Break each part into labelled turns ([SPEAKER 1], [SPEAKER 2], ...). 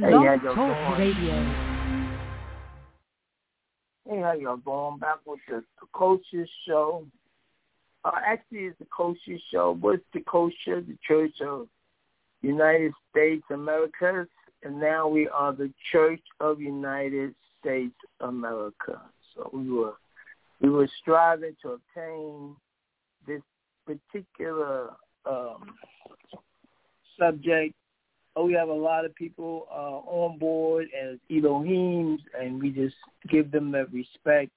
[SPEAKER 1] Hey, how
[SPEAKER 2] Blog
[SPEAKER 1] y'all
[SPEAKER 2] Talk
[SPEAKER 1] doing?
[SPEAKER 2] Radio.
[SPEAKER 1] Hey, how y'all going? Back with the Kosher Show. Actually, it's the Kosher Show. What's the Kosher? The Church of United States Americas. And now we are the Church of United States America. So we were striving to obtain this particular subject. We have a lot of people on board as Elohims, and we just give them the respect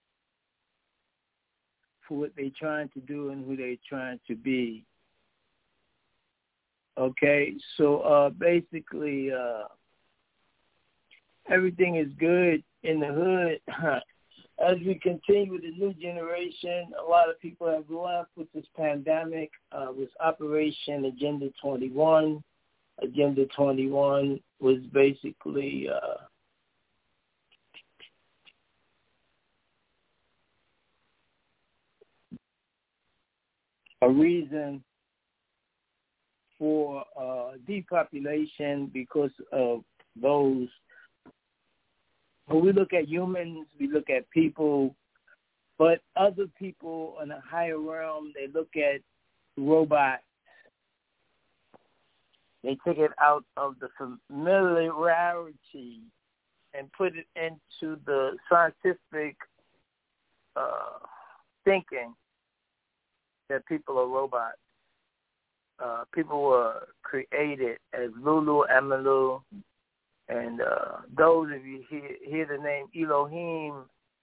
[SPEAKER 1] for what they're trying to do and who they're trying to be. Okay, so basically everything is good in the hood. As we continue with the new generation, a lot of people have left with this pandemic, with Operation Agenda 21. Agenda 21 was basically a reason for depopulation because of those. When we look at humans, we look at people, but other people in a higher realm, they look at robots. They took it out of the familiarity and put it into the scientific thinking that people are robots. People were created as Lulu, Amalu, and those of you hear the name Elohim,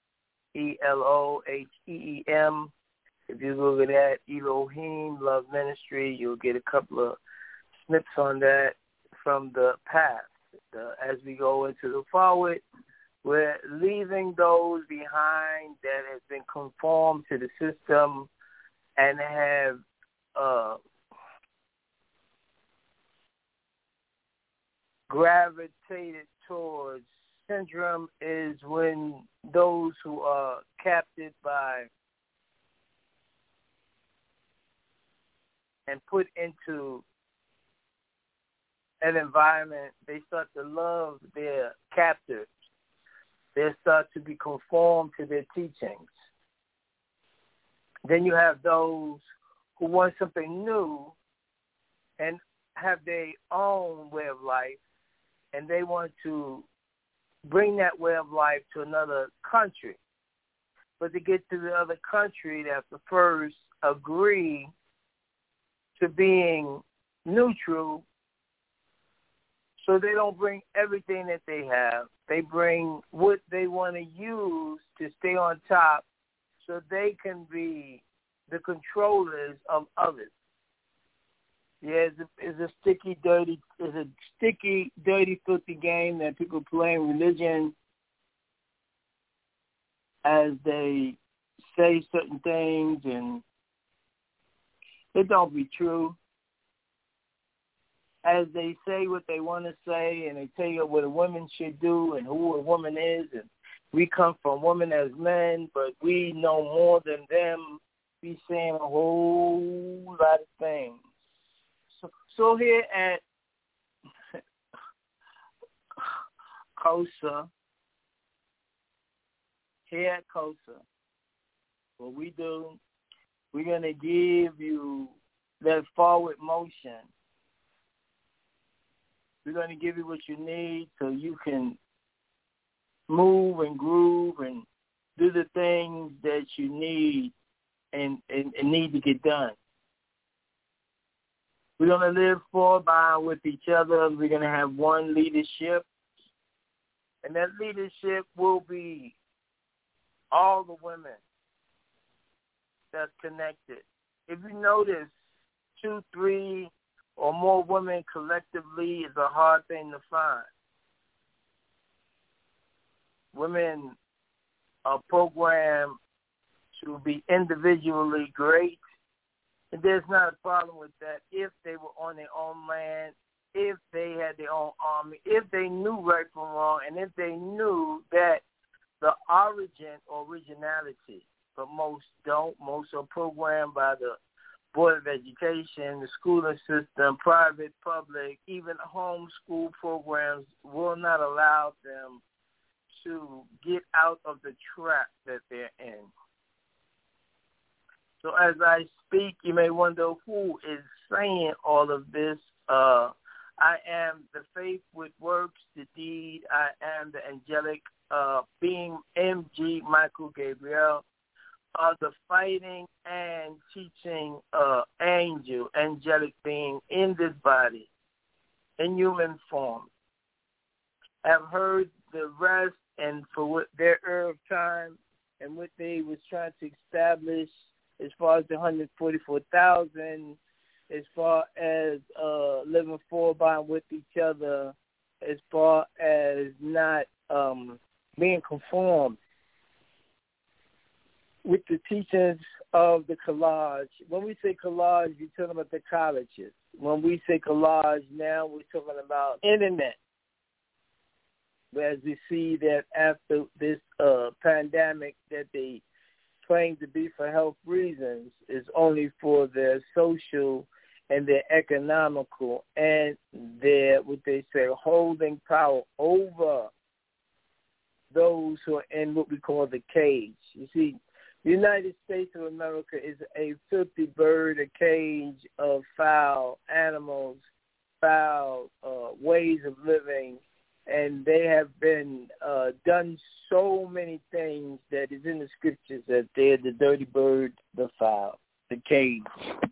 [SPEAKER 1] Elohim. If you Google that, Elohim Love Ministry, you'll get a couple of snips on that from the past. As we go into the forward, we're leaving those behind that have been conformed to the system and have gravitated towards syndrome is when those who are captured by and put into an environment, they start to love their captors. They start to be conformed to their teachings. Then you have those who want something new and have their own way of life, and they want to bring that way of life to another country. But to get to the other country, they have to first agree to being neutral. So they don't bring everything that they have. They bring what they want to use to stay on top so they can be the controllers of others. Yeah, it's a sticky, dirty, filthy game that people play in religion as they say certain things and it don't be true. As they say what they want to say and they tell you what a woman should do and who a woman is, and we come from women as men, but we know more than them. We saying a whole lot of things. So here at COSA, what we do, we're going to give you that forward motion. We're going to give you what you need so you can move and groove and do the things that you need and need to get done. We're going to live for, by, with each other. We're going to have one leadership. And that leadership will be all the women that's connected. If you notice, 2, 3, or more women collectively is a hard thing to find. Women are programmed to be individually great, and there's not a problem with that if they were on their own land, if they had their own army, if they knew right from wrong, and if they knew that the origin or originality, but most don't. Most are programmed by the Board of Education, the schooling system, private, public, even homeschool programs will not allow them to get out of the trap that they're in. So as I speak, you may wonder who is saying all of this. I am the faith with works, the deed. I am the angelic being, MG Michael Gabriel, the fighting and teaching angel, angelic being in this body, in human form. Have heard the rest and for what their of time and what they was trying to establish as far as the 144,000, as far as living forward with each other, as far as not being conformed with the teachings of the collage. When we say collage, we're talking about the colleges. When we say collage now, we're talking about internet. Whereas we see that after this pandemic that they claim to be for health reasons is only for their social and their economical and their, what they say, holding power over those who are in what we call the cage. You see, the United States of America is a filthy bird, a cage of foul animals, foul ways of living, and they have been done so many things that is in the scriptures that they're the dirty bird, the foul, the cage,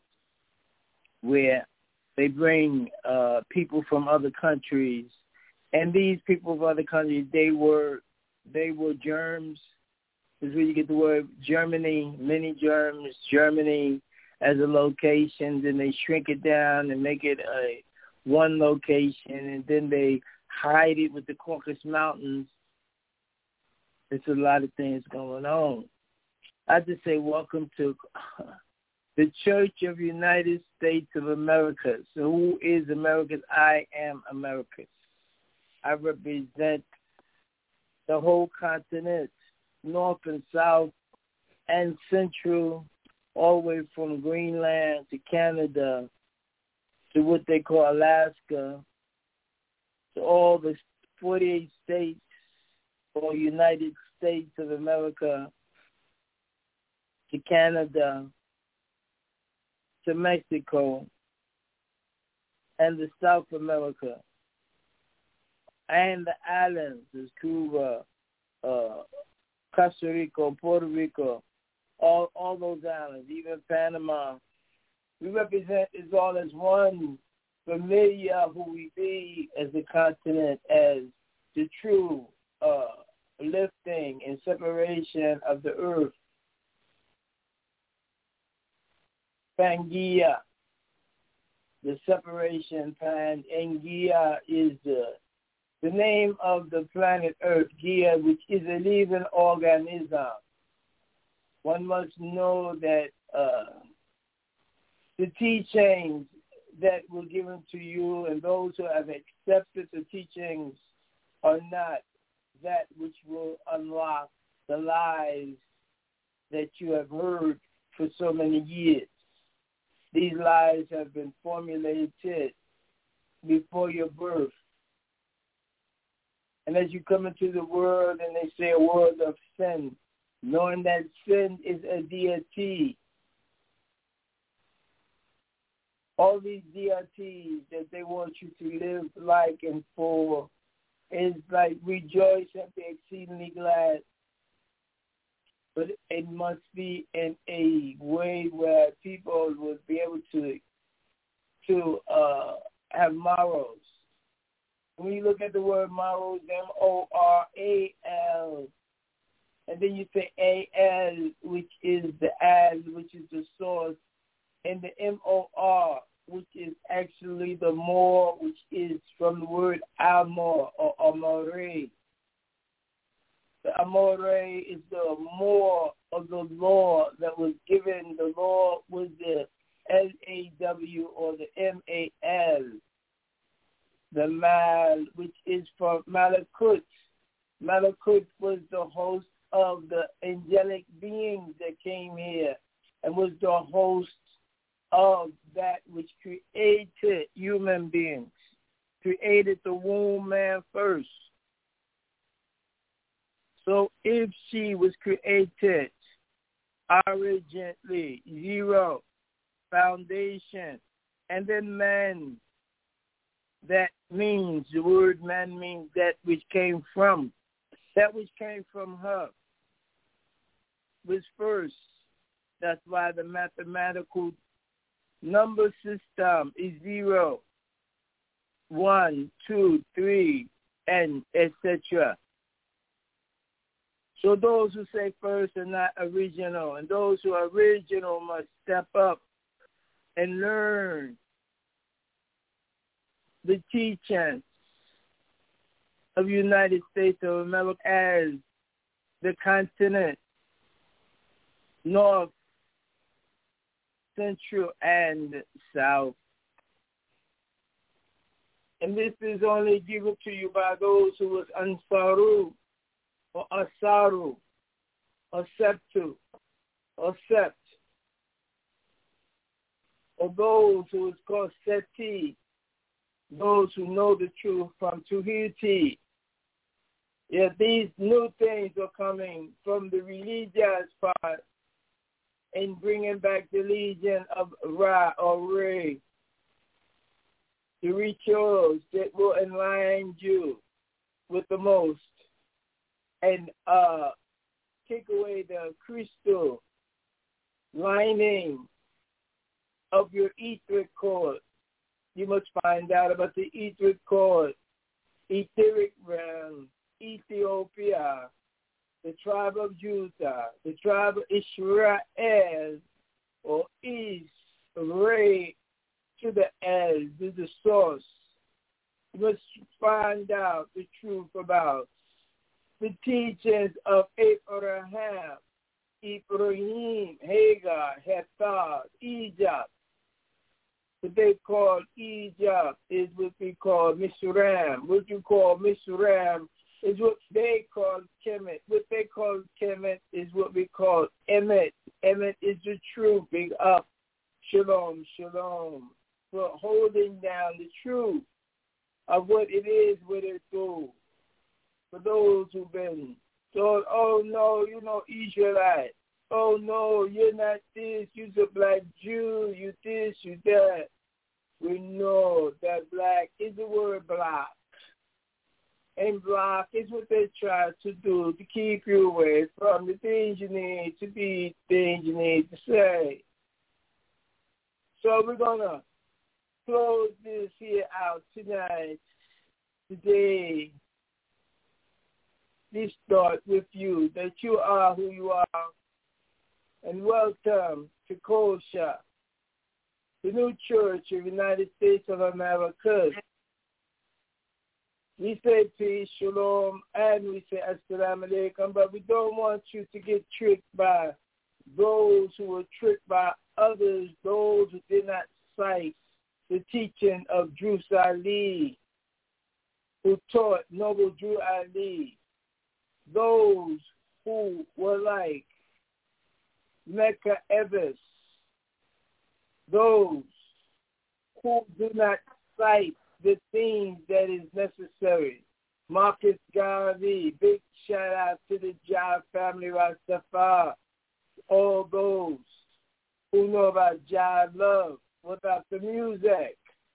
[SPEAKER 1] where they bring people from other countries, and these people from other countries, they were germs. This is where you get the word Germany, many germs, Germany as a location. Then they shrink it down and make it a one location, and then they hide it with the Caucasus Mountains. There's a lot of things going on. I just say welcome to the Church of United States of America. So who is American? I am American. I represent the whole continent, north and south and central, all the way from Greenland to Canada to what they call Alaska, to all the 48 states or United States of America, to Canada, to Mexico, and the South America, and the islands, there's Cuba, Costa Rica, Puerto Rico, all those islands, even Panama. We represent as all as one, familiar who we be as a continent, as the true lifting and separation of the earth. Pangaea, the separation, Pangaea is the name of the planet Earth, Gaia, which is a living organism. One must know that the teachings that were given to you and those who have accepted the teachings are not that which will unlock the lies that you have heard for so many years. These lies have been formulated before your birth. And as you come into the world and they say a world of sin, knowing that sin is a deity, all these deities that they want you to live like and for is like rejoice and be exceedingly glad. But it must be in a way where people would be able to have morals. When you look at the word morals, M-O-R-A-L, and then you say A-L, which is the al, which is the source, and the M-O-R, which is actually the more, which is from the word amor or amore. The amore is the more of the law that was given. The law was the L-A-W or the M-A-L. The Mal, which is from Malakut. Malakut was the host of the angelic beings that came here and was the host of that which created human beings, created the womb man first. So if she was created originally, zero, foundation, and then man, that means, the word man means that which came from her was first. That's why the mathematical number system is 0, 1, 2, 3, and etc. So those who say first are not original, and those who are original must step up and learn the teachings of the United States of America as the continent, North, Central, and South. And this is only given to you by those who was Ansaru, or Asaru, or Septu, or Sept, or those who is called Seti, those who know the truth from Tuhiti. Yeah, these new things are coming from the religious part and bringing back the legion of Ra or Re, the rituals that will enlighten you with the most and take away the crystal lining of your etheric cord. You must find out about the etheric cord, etheric realm, Ethiopia, the tribe of Judah, the tribe of Israel, or Israel to the El, to the source. You must find out the truth about the teachings of Abraham, Ibrahim, Hagar, Hethar, Egypt. What they call Egypt is what we call Mizraim. What you call Mizraim is what they call Kemet. What they call Kemet is what we call Emet. Emet is the truth. Big up. Shalom, shalom. For holding down the truth of what it is, what it do. For those who've been told, oh no, you're no Israelite. Oh no, you're not this, you're a black Jew, you this, you that. We know that black is the word black. And black is what they try to do to keep you away from the things you need to be, things you need to say. So we're going to close this here out tonight, today. This thought with you, that you are who you are. And welcome to Kosha, the new church of the United States of America. We say peace, shalom, and we say assalamu alaikum, but we don't want you to get tricked by those who were tricked by others, those who did not cite the teaching of Drew Ali, who taught Noble Drew Ali, those who were like Mecca Evans, those who do not cite the things that is necessary. Marcus Garvey, big shout out to the Jah family, Rastafari, all those who know about Jah love without the music.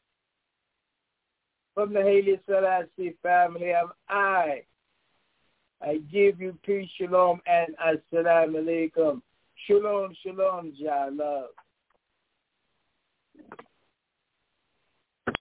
[SPEAKER 1] From the Haile Selassie family, I give you peace, shalom, and assalamu alaikum. Shalom, shalom, Jah love.